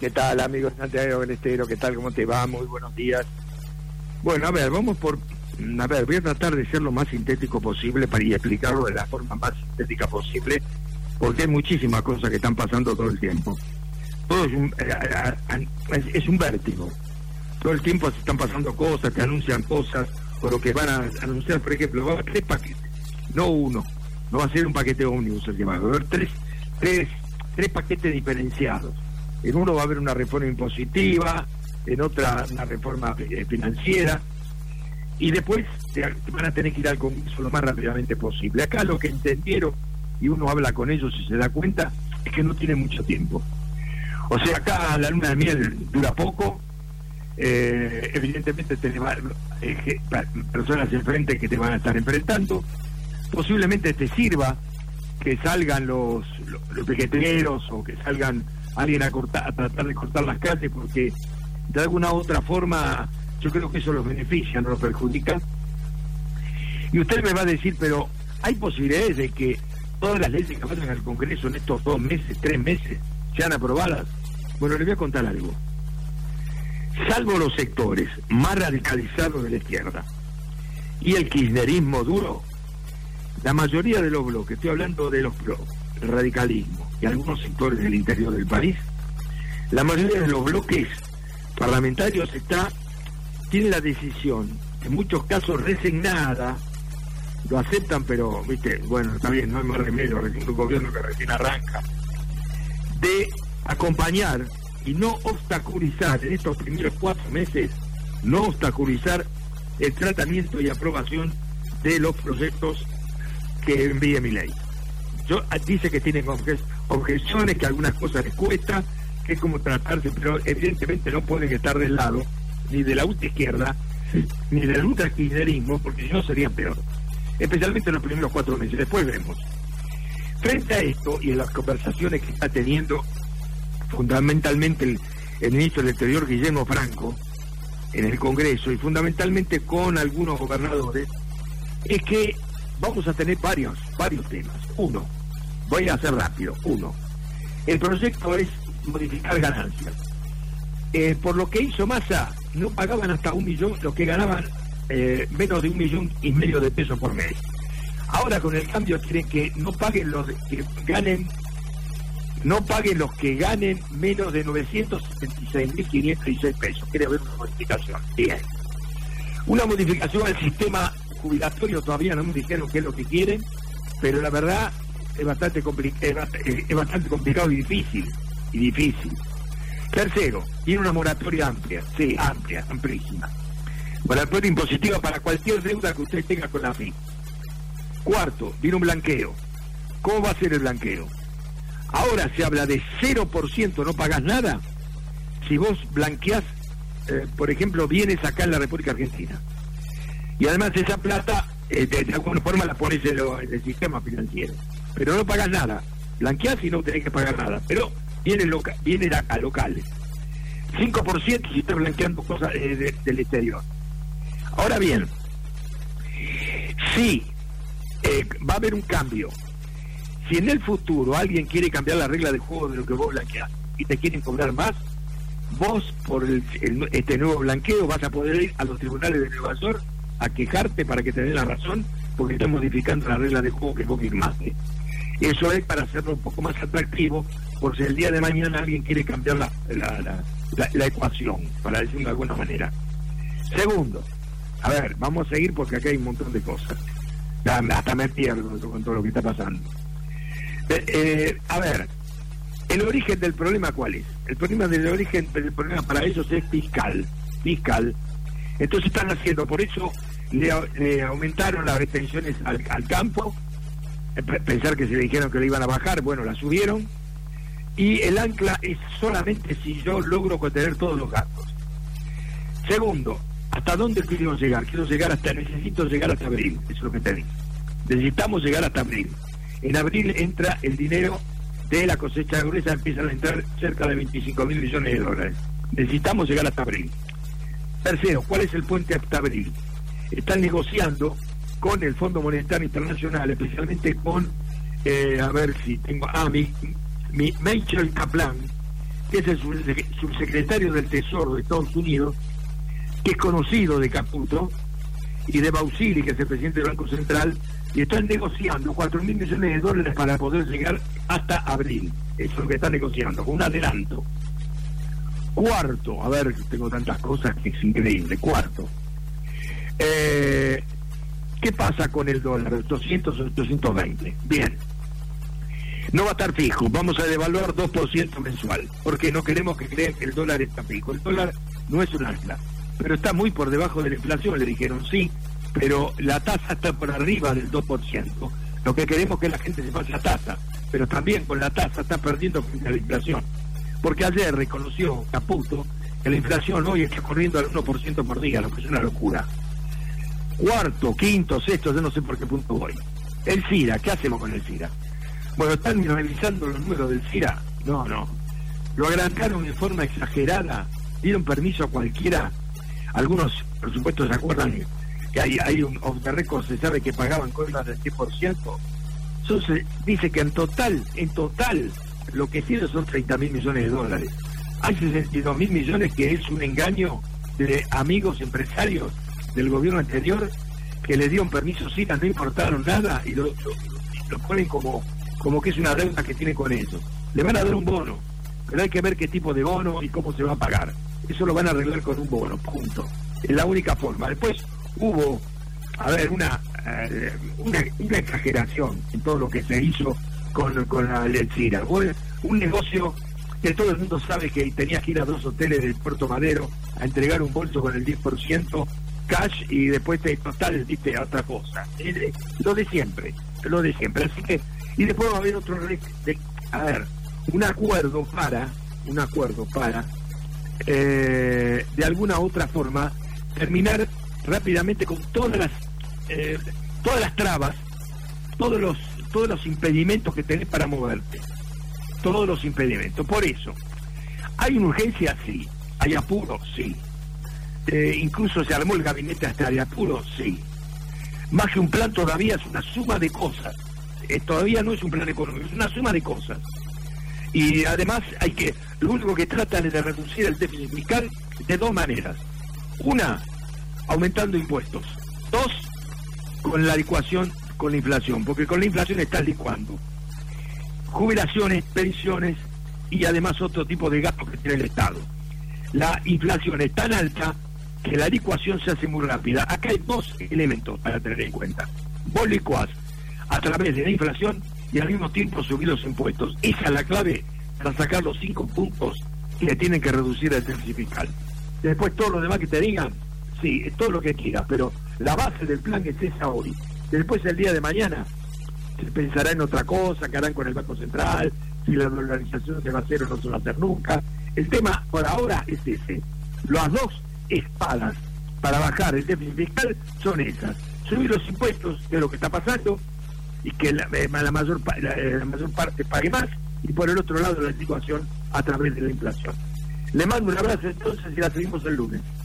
¿Qué tal, amigo Santiago del Estero? ¿Qué tal? ¿Cómo te va? Muy buenos días. Bueno, a ver, voy a tratar de ser lo más sintético posible para explicarlo de la forma más sintética posible, porque hay muchísimas cosas que están pasando todo el tiempo. Todo es un vértigo. Todo el tiempo se están pasando cosas, te anuncian cosas, o lo que van a anunciar, por ejemplo, va a haber 3 paquetes, no uno, no va a ser un paquete ómnibus el que va a haber tres paquetes diferenciados. En uno va a haber una reforma impositiva, en otra una reforma financiera, y después van a tener que ir al Congreso lo más rápidamente posible. Acá lo que entendieron, y uno habla con ellos y se da cuenta, es que no tiene mucho tiempo. O sea, acá la luna de miel dura poco, evidentemente personas enfrente que te van a estar enfrentando, posiblemente te sirva que salgan los piqueteros o que salgan alguien a tratar de cortar las calles, porque de alguna u otra forma yo creo que eso los beneficia, no los perjudica. Y usted me va a decir, pero ¿hay posibilidades de que todas las leyes que pasan al Congreso en estos 2 meses, 3 meses, sean aprobadas? Bueno, les voy a contar algo. Salvo los sectores más radicalizados de la izquierda y el kirchnerismo duro, la mayoría de los bloques, estoy hablando de los radicalismo y algunos sectores del interior del país, la mayoría de los bloques parlamentarios tienen la decisión, en muchos casos resignada, lo aceptan, pero, viste, bueno, está bien, no hay más remedio, recién un gobierno que recién arranca, de acompañar y no obstaculizar en estos primeros 4 meses, no obstaculizar el tratamiento y aprobación de los proyectos que envíe Milei. Dice que tienen objeciones, que algunas cosas les cuesta, que es como tratarse, pero evidentemente no pueden estar del lado ni de la ultra izquierda ni del ultra kirchnerismo, porque si no serían peor, especialmente en los primeros 4 meses. Después vemos. Frente a esto y en las conversaciones que está teniendo fundamentalmente el ministro del Exterior, Guillermo Franco, en el Congreso, y fundamentalmente con algunos gobernadores, es que vamos a tener varios temas. Uno, voy a hacer rápido. El proyecto es modificar ganancias. Por lo que hizo Massa, no pagaban hasta 1 millón, los que ganaban menos de 1,5 millones de pesos por mes. Ahora con el cambio quieren que no paguen los que ganen menos de 976.506 pesos. Quiere haber una modificación. Bien. Una modificación al sistema jubilatorio, todavía no me dijeron qué es lo que quieren, pero la verdad es bastante complicado y difícil. Tercero, tiene una moratoria amplia, sí, amplísima. Moratoria impositiva para cualquier deuda que usted tenga con la AFIP. Cuarto, viene un blanqueo. ¿Cómo va a ser el blanqueo? Ahora se habla de 0%, no pagás nada si vos blanqueás, por ejemplo, bienes acá en la República Argentina. Y además esa plata, de alguna forma la pones en el sistema financiero. Pero no pagás nada. Blanqueás y no tenés que pagar nada. Pero vienen acá, locales. 5% si estás blanqueando cosas del exterior. Ahora bien, sí, va a haber un cambio. Si en el futuro alguien quiere cambiar la regla del juego de lo que vos blanqueás y te quieren cobrar más, vos por este nuevo blanqueo vas a poder ir a los tribunales de Nueva York a quejarte para que te den la razón, porque están modificando la regla de juego que vos firmaste. Eso es para hacerlo un poco más atractivo, por si el día de mañana alguien quiere cambiar la ecuación, para decirlo de alguna manera. Segundo, a ver, vamos a seguir porque acá hay un montón de cosas. Hasta me pierdo con todo lo que está pasando. A ver, el origen del problema, ¿cuál es? El problema para ellos es fiscal. Entonces están haciendo, por eso le aumentaron las retenciones al campo, pensar que se le dijeron que le iban a bajar, bueno, la subieron, y el ancla es solamente si yo logro contener todos los gastos. Segundo, ¿hasta dónde quiero llegar? Necesito llegar hasta abril, eso es lo que te digo. Necesitamos llegar hasta abril. En abril entra el dinero de la cosecha gruesa, empiezan a entrar cerca de 25.000 millones de dólares. Necesitamos llegar hasta abril. Tercero, ¿cuál es el puente hasta abril? Están negociando con el Fondo Monetario Internacional, especialmente con, a ver si tengo, Michel Kaplan, que es el subsecretario del Tesoro de Estados Unidos, que es conocido de Caputo, y de Bausili, que es el presidente del Banco Central, y están negociando 4.000 millones de dólares para poder llegar hasta abril. Eso es lo que están negociando, con un adelanto. Cuarto, a ver, tengo tantas cosas que es increíble. Cuarto, ¿qué pasa con el dólar? 800 o 820. Bien, no va a estar fijo, vamos a devaluar 2% mensual, porque no queremos que crean que el dólar está fijo. El dólar no es un ancla, pero está muy por debajo de la inflación, le dijeron sí, pero la tasa está por arriba del 2%. Lo que queremos es que la gente se pase la tasa, pero también con la tasa está perdiendo frente a la inflación. Porque ayer reconoció Caputo que la inflación hoy está corriendo al 1% por día, lo que es una locura. Cuarto, quinto, sexto, yo no sé por qué punto voy. El CIRA, ¿qué hacemos con el CIRA? Bueno, ¿están revisando los números del CIRA? No. Lo agrandaron de forma exagerada, dieron permiso a cualquiera. Algunos, por supuesto, se acuerdan que hay un off the record, se sabe que pagaban cosas del 10%. Entonces, dice que en total, lo que tiene son 30.000 millones de dólares. Hay 62.000 millones que es un engaño de amigos empresarios del gobierno anterior que le dieron permiso CIRA, no importaron nada y lo ponen como que es una deuda que tiene con ellos. Le van a dar un bono, pero hay que ver qué tipo de bono y cómo se va a pagar. Eso lo van a arreglar con un bono, punto. Es la única forma. Después hubo, a ver, una exageración en todo lo que se hizo con la CIRA. Un negocio que todo el mundo sabe que tenías que ir a 2 hoteles del Puerto Madero a entregar un bolso con el 10% cash y después total diste a otra cosa. Lo de siempre. Así que, y después va a haber otro un acuerdo para de alguna otra forma terminar rápidamente con todas las trabas, todos los impedimentos que tenés para moverte, todos los impedimentos. Por eso hay una urgencia, sí, hay apuro, sí, incluso se armó el gabinete hasta de apuro, sí. Más que un plan todavía es una suma de cosas. Todavía no es un plan económico, es una suma de cosas. Y además lo único que tratan es de reducir el déficit fiscal de 2 maneras. Una, aumentando impuestos. 2, con la licuación con la inflación, porque con la inflación están licuando jubilaciones, pensiones y además otro tipo de gastos que tiene el Estado. La inflación es tan alta que la licuación se hace muy rápida. Acá hay 2 elementos para tener en cuenta. Vos licuás a través de la inflación y al mismo tiempo subir los impuestos. Esa es la clave para sacar los 5 puntos que tienen que reducir el déficit fiscal. Después todo lo demás que te digan, sí, es todo lo que quieras, pero la base del plan es esa hoy. Después el día de mañana se pensará en otra cosa, que harán con el Banco Central, si la dolarización se va a hacer o no se va a hacer nunca. El tema por ahora es ese. Las 2 espadas para bajar el déficit fiscal son esas: subir los impuestos, que es lo que está pasando, y que la mayor parte pague más, y por el otro lado la situación a través de la inflación. Le mando un abrazo entonces y la seguimos el lunes.